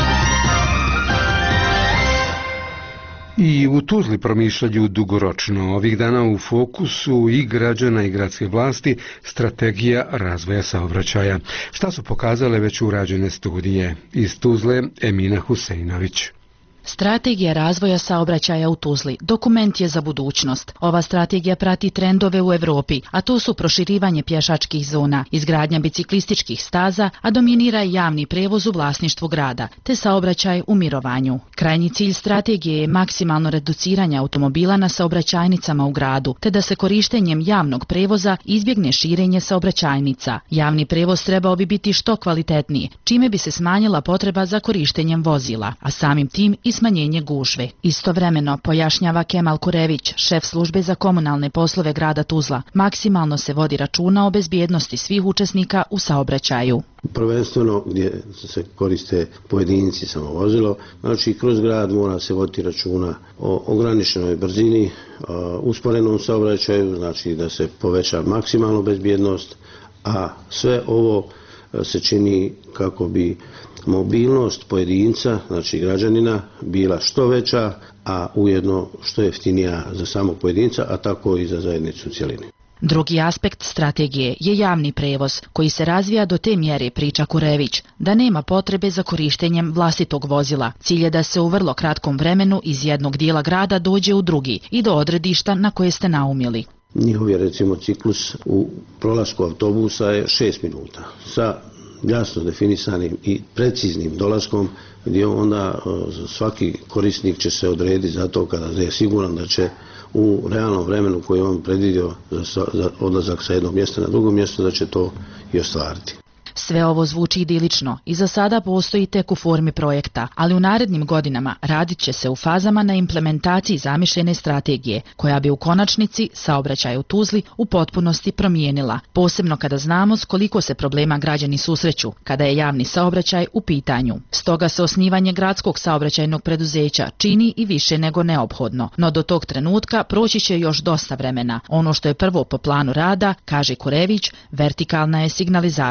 Speaker 1: I u Tuzli promišljaju dugoročno. Ovih dana u fokusu i građana i gradske vlasti strategija razvoja saobraćaja. Šta su pokazale već urađene studije? Iz Tuzle Emina Huseinović.
Speaker 11: Strategija razvoja saobraćaja u Tuzli dokument je za budućnost. Ova strategija prati trendove u Europi, a to su proširivanje pješačkih zona, izgradnja biciklističkih staza, a dominira i javni prevoz u vlasništvu grada, te saobraćaj u mirovanju. Krajnji cilj strategije je maksimalno reduciranje automobila na saobraćajnicama u gradu, te da se korištenjem javnog prevoza izbjegne širenje saobraćajnica. Javni prevoz trebao bi biti što kvalitetniji, čime bi se smanjila potreba za korištenjem vozila, a samim tim i smanjenje gužve. Istovremeno, pojašnjava Kemal Kurević, šef službe za komunalne poslove grada Tuzla, maksimalno se vodi računa o bezbjednosti svih učesnika u saobraćaju.
Speaker 12: Prvenstveno gdje se koriste pojedinci samovozilo, znači kroz grad mora se voditi računa o ograničenoj brzini, usporenom saobraćaju, znači da se poveća maksimalno bezbjednost, a sve ovo se čini kako bi mobilnost pojedinca, znači građanina, bila što veća, a ujedno što jeftinija za samog pojedinca, a tako i za zajednicu u cjelini.
Speaker 11: Drugi aspekt strategije je javni prevoz, koji se razvija do te mjere, priča Kurević, da nema potrebe za korištenjem vlastitog vozila. Cilj je da se u vrlo kratkom vremenu iz jednog dijela grada dođe u drugi i do odredišta na koje ste naumili.
Speaker 12: Njihov je recimo ciklus u prolasku autobusa je šest minuta sa jasno definisanim i preciznim dolaskom, gdje onda svaki korisnik će se odrediti za to kada je siguran da će u realnom vremenu koji je on predvidio za, za odlazak sa jednog mjesta na drugo mjesto, da će to i ostvariti.
Speaker 11: Sve ovo zvuči idilično i za sada postoji tek u formi projekta, ali u narednim godinama radit će se u fazama na implementaciji zamišljene strategije, koja bi u konačnici saobraćaj u Tuzli u potpunosti promijenila, posebno kada znamo s koliko se problema građani susreću kada je javni saobraćaj u pitanju. Stoga se osnivanje gradskog saobraćajnog preduzeća čini i više nego neophodno, no do tog trenutka proći će još dosta vremena. Ono što je prvo po planu rada, kaže Kurević, vertikalna je signalizacija.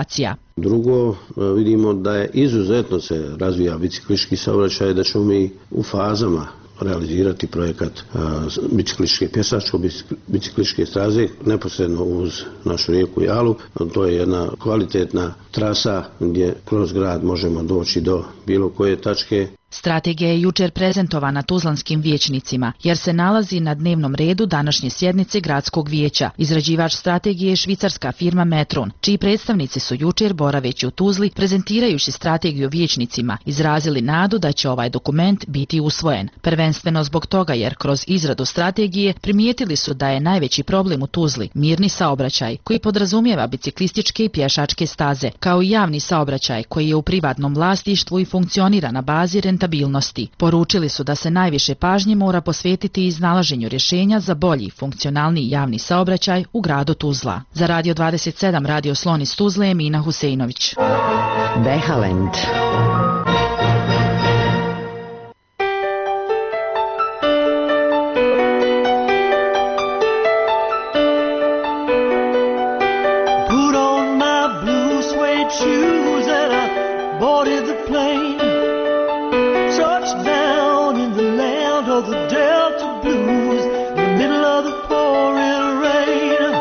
Speaker 12: Drugo, vidimo da je izuzetno se razvija biciklistički saobraćaj, da ćemo mi u fazama realizirati projekat biciklističke pješačko-biciklističke staze neposredno uz našu rijeku Jalu. To je jedna kvalitetna trasa gdje kroz grad možemo doći do bilo koje tačke.
Speaker 11: Strategija je jučer prezentovana tuzlanskim vijećnicima, jer se nalazi na dnevnom redu današnje sjednice gradskog vijeća. Izrađivač strategije je švicarska firma Metron, čiji predstavnici su jučer, boraveći u Tuzli, prezentirajući strategiju vijećnicima, izrazili nadu da će ovaj dokument biti usvojen. Prvenstveno zbog toga jer kroz izradu strategije primijetili su da je najveći problem u Tuzli mirni saobraćaj, koji podrazumijeva biciklističke i pješačke staze, kao i javni saobraćaj koji je u privatnom vlasništvu i funkcionira na bazi rentabilnosti. Poručili su da se najviše pažnje mora posvetiti iznalaženju rješenja za bolji, funkcionalniji javni saobraćaj u gradu Tuzla. Za Radio dvadeset sedam Radio Slon iz Tuzle, Mina Huseinović.
Speaker 3: Behalend.
Speaker 13: Put on my blue suede shoes and I boarded the plane. Touchdown in the land of the Delta Blues, in the middle of the pouring rain.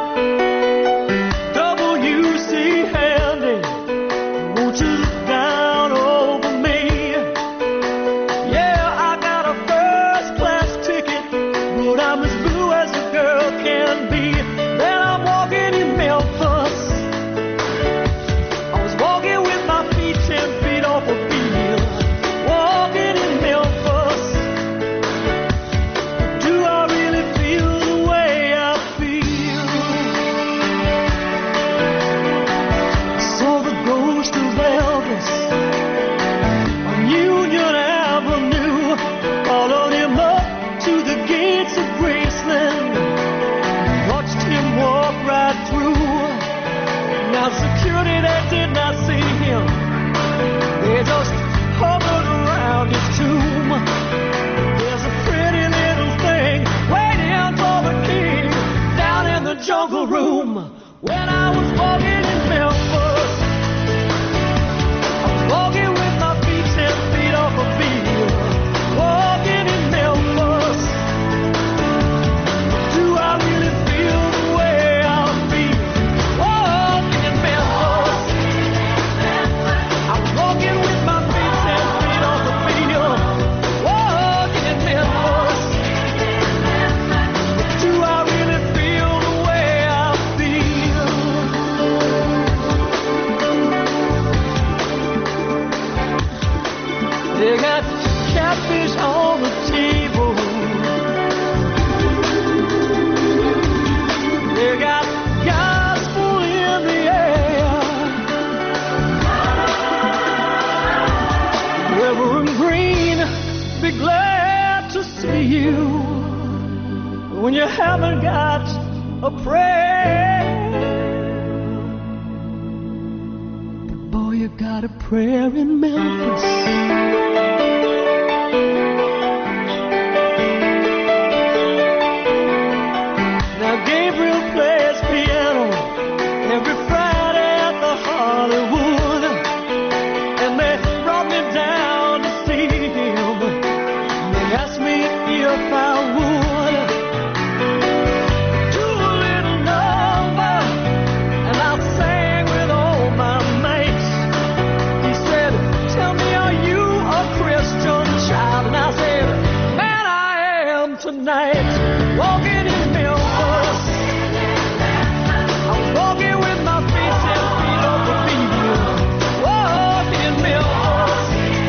Speaker 13: W C Handy, won't you look down over me? Yeah, I got a first class ticket, but I'm as blue as a girl can be. Then I'm walking in Memphis. I was walking with my feet ten feet off a field. Walking in Memphis. Do I really feel the way I feel? I saw the ghost of Elvis on Union Avenue. Followed him up to the gates of Graceland. Watched him walk right through. Now security, they did not see him. They just hovered around his tomb. There's a pretty little thing waiting for the king down in the jungle room. When I was walking in Memphis, I was walking with my feet ten feet off a field. Walking in Memphis. Do I really feel the way I feel? Walking in Memphis. I was walking with my feet ten feet off the field. Walking in Memphis. Do I really feel the way I feel? They got catfish on the table. They got gospel in the air. Reverend Green, be glad to see you when you haven't got a prayer. But boy, you got a prayer in Memphis. Now Gabriel plays piano every Friday at the Hollywood, and they brought me down to see him. They asked me if I would do a little number, and I'll sing with all my mates. He said, tell me, are you a Christian child? And I said, man, I am tonight. Walking in Memphis. I was walking with my feet ten feet off the field. Walking in Memphis.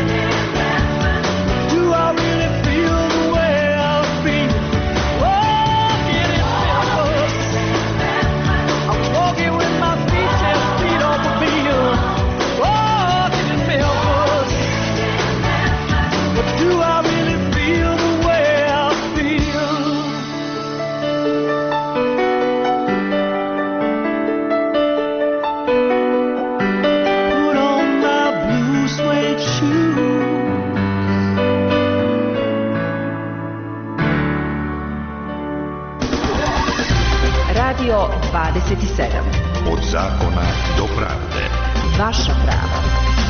Speaker 13: Do I really feel the way I feel? Walking in Memphis. I was walking with my feet ten feet off the field. Walking in Memphis. But do I really feel the way I feel? Put on my blue suede shoes.
Speaker 3: Radio dvadeset sedam.
Speaker 2: Od zakona do pravde.
Speaker 3: vaša prava.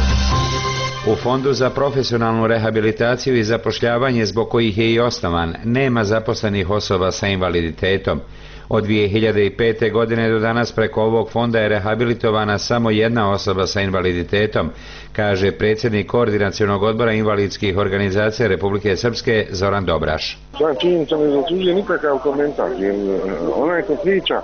Speaker 24: U Fondu za profesionalnu rehabilitaciju i zapošljavanje, zbog kojih je i osnovan, nema zaposlenih osoba sa invaliditetom. Od dvije hiljade pete. godine do danas preko ovog fonda je rehabilitovana samo jedna osoba sa invaliditetom, kaže predsjednik Koordinacionog odbora invalidskih organizacija Republike Srpske Zoran Dobraš.
Speaker 14: Ta činjenica ne zaslužuje nikakav komentar, jer onaj ko priča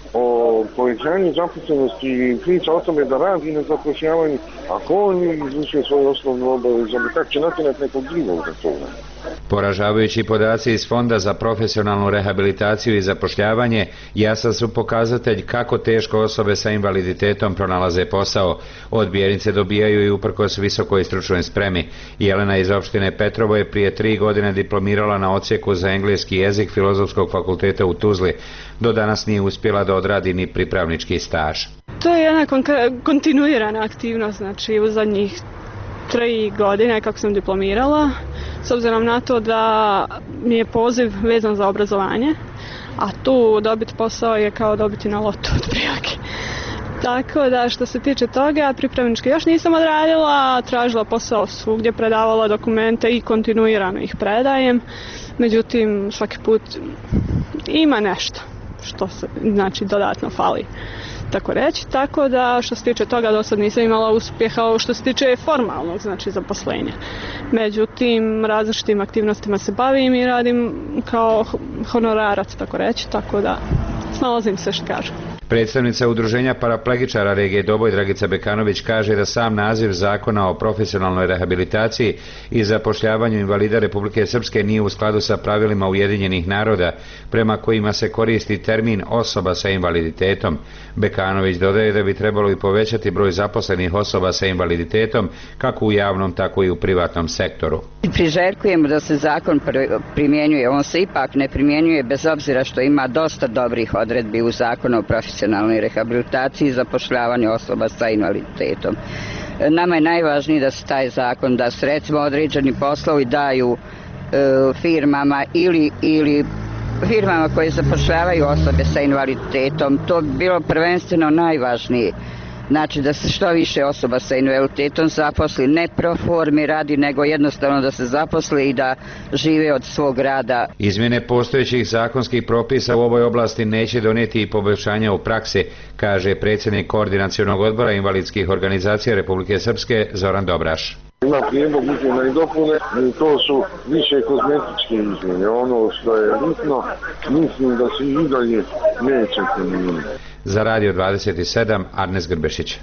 Speaker 14: o povećanju zaposlenosti i priča o tome da radi na zapošljavanju, ako on izvršuje svoju osnovnu obavezu, kako će natjerati nekog drugog za to.
Speaker 24: Poražavajući podaci iz Fonda za profesionalnu rehabilitaciju i zapošljavanje jasan su pokazatelj kako teško osobe sa invaliditetom pronalaze posao. Odbijenice dobijaju i uprkos visokoj stručnoj spremi. Jelena iz opštine Petrovo je prije tri godine diplomirala na odsjeku za engleski jezik Filozofskog fakulteta u Tuzli. Do danas nije uspjela da odradi ni pripravnički staž.
Speaker 16: To je jedna kontinuirana aktivnost, znači u zadnjih tri godine kako sam diplomirala, s obzirom na to da mi je poziv vezan za obrazovanje, a tu dobiti posao je kao dobiti na lotu otprilike. Tako da što se tiče toga, pripravnički još nisam odradila, tražila posao svugdje, predavala dokumente i kontinuirano ih predajem, međutim svaki put ima nešto što se znači dodatno fali. Tako reći, tako da što se tiče toga do sad nisam imala uspjeha što se tiče formalnog, znači zaposlenja. Međutim, različitim aktivnostima se bavim i radim kao honorarac, tako reći, tako da snalazim se što kažem.
Speaker 24: Predstavnica Udruženja paraplegičara regije Doboj Dragica Bekanović kaže da sam naziv Zakona o profesionalnoj rehabilitaciji i zapošljavanju invalida Republike Srpske nije u skladu sa pravilima Ujedinjenih naroda, prema kojima se koristi termin osoba sa invaliditetom. Bekanović dodaje da bi trebalo i povećati broj zaposlenih osoba sa invaliditetom kako u javnom, tako i u privatnom sektoru.
Speaker 18: Priželjkujemo da se zakon primjenjuje, on se ipak ne primjenjuje bez obzira što ima dosta dobrih odredbi u zakonu o profesionalnoj rehabilitaciji i zapošljavanju osoba sa invaliditetom. Nama je najvažnije da se taj zakon, da se recimo određeni poslovi daju e, firmama ili, ili firmama koje zapošljavaju osobe sa invaliditetom. To bi bilo prvenstveno najvažnije. Znači da se što više osoba sa invaliditetom zaposli, ne pro formi radi, nego jednostavno da se zaposli i da žive od svog rada.
Speaker 24: Izmjene postojećih zakonskih propisa u ovoj oblasti neće donijeti i poboljšanja u praksi, kaže predsjednik Koordinacionog odbora invalidskih organizacija Republike Srpske Zoran Dobraš.
Speaker 14: Ima prijedlog izmjena i dopune i to su više kozmetičke izmjene. Ono što je bitno, mislim da se i dalje neće promijeniti.
Speaker 24: Za Radio dvadeset sedam, Arnes Grbešić.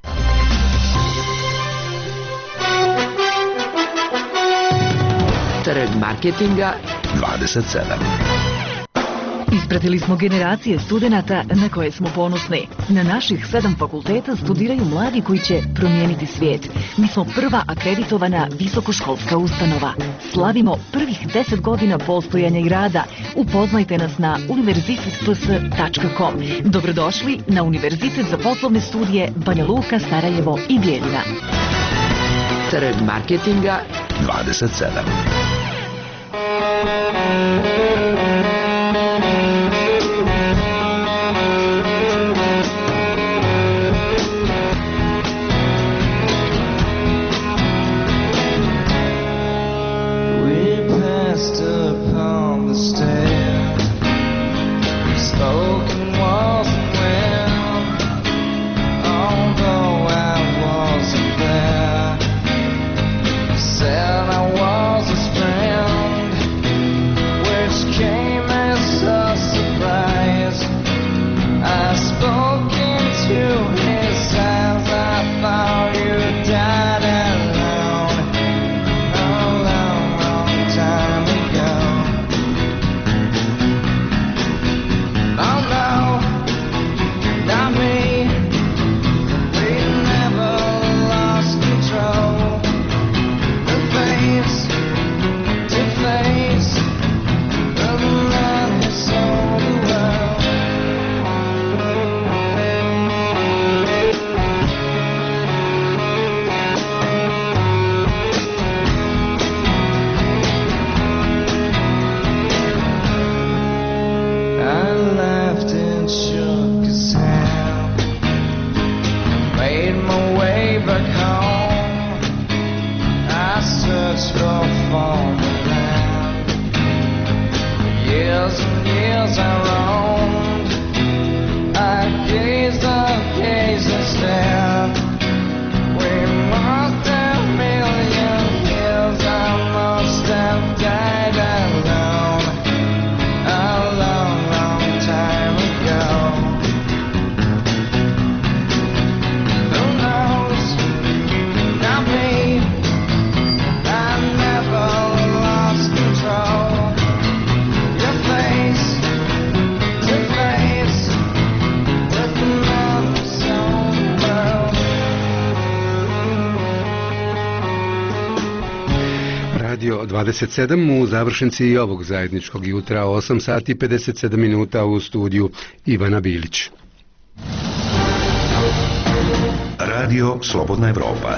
Speaker 3: Trg marketinga
Speaker 2: dvadeset sedam.
Speaker 5: Ispratili smo generacije studenata na koje smo ponosni. Na naših sedam fakulteta studiraju mladi koji će promijeniti svijet. Mi smo prva akreditovana visokoškolska ustanova. Slavimo prvih deset godina postojanja i rada. Upoznajte nas na univerzitet p s tačka com. Dobrodošli na Univerzitet za poslovne studije Banja Luka, Sarajevo i Bijeljina.
Speaker 3: Trg marketinga
Speaker 2: dvadeset sedam.
Speaker 13: Oh no!
Speaker 1: dvadeset sedam u završnici ovog zajedničkog jutra, osam sati i pedeset sedam minuta u studiju Ivana Bilić.
Speaker 2: Radio Slobodna Evropa.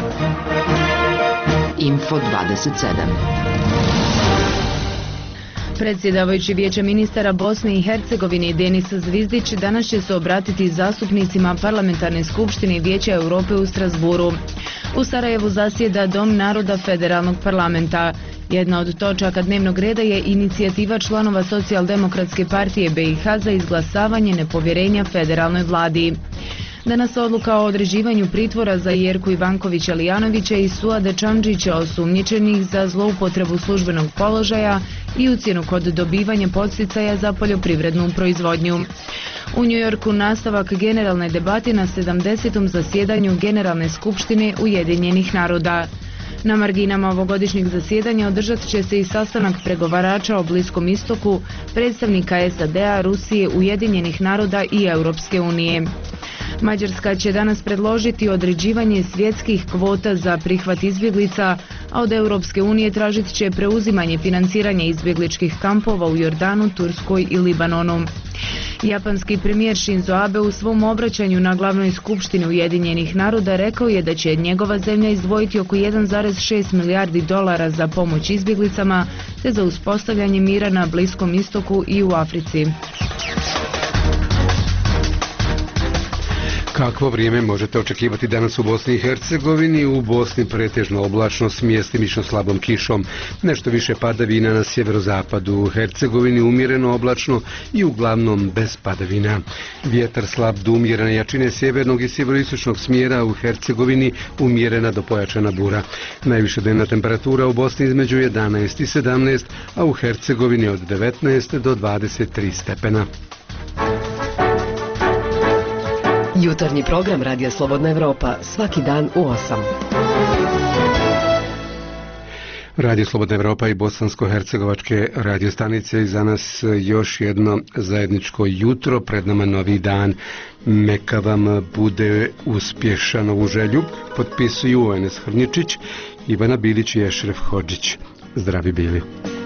Speaker 3: Info dvadeset sedam.
Speaker 4: Predsjedavajući Vijeća ministara Bosne i Hercegovine Denis Zvizdić danas će se obratiti zastupnicima Parlamentarne skupštine Vijeća Europe u Strasburu. U Sarajevu zasjeda Dom naroda Federalnog parlamenta. Jedna od točaka dnevnog reda je inicijativa članova Socijaldemokratske partije B i H za izglasavanje nepovjerenja federalnoj vladi. Danas odluka o određivanju pritvora za Jerku Ivankovića Lijanovića i Suade Čamđića osumnjičenih za zloupotrebu službenog položaja i ucjenu kod dobivanja podsticaja za poljoprivrednu proizvodnju. U Njujorku nastavak generalne debate na sedamdesetom zasjedanju Generalne skupštine Ujedinjenih naroda. Na marginama ovogodišnjeg zasjedanja održat će se i sastanak pregovarača o Bliskom istoku, predstavnika S A D-a, Rusije, Ujedinjenih naroda i Europske unije. Mađarska će danas predložiti određivanje svjetskih kvota za prihvat izbjeglica, a od Europske unije tražit će preuzimanje financiranja izbjegličkih kampova u Jordanu, Turskoj i Libanonu. Japanski premijer Shinzo Abe u svom obraćanju na glavnoj skupštini Ujedinjenih naroda rekao je da će njegova zemlja izdvojiti oko jedan zarez šest milijardi dolara za pomoć izbjeglicama te za uspostavljanje mira na Bliskom istoku i u Africi.
Speaker 1: Kakvo vrijeme možete očekivati danas u Bosni i Hercegovini? U Bosni pretežno oblačno s mjestimično slabom kišom. Nešto više padavina na sjeverozapadu. U Hercegovini umjereno oblačno i uglavnom bez padavina. Vjetar slab do umjerene jačine sjevernog i sjeveroistočnog smjera, u Hercegovini umjerena do pojačana bura. Najviša dnevna temperatura u Bosni između jedanaest i sedamnaest, a u Hercegovini od devetnaest do dvadeset tri stepena.
Speaker 3: Jutarnji program Radija Slobodna Evropa svaki dan u osam.
Speaker 1: Radio Slobodna Evropa i bosansko-hercegovačke radiostanice i za nas još jedno zajedničko jutro, pred nama novi dan. Neka vam bude uspješan, ovu želju potpisuju Enes Hrnjičić, Ivana Bilić i Ešref Hodžić. Zdravi bili.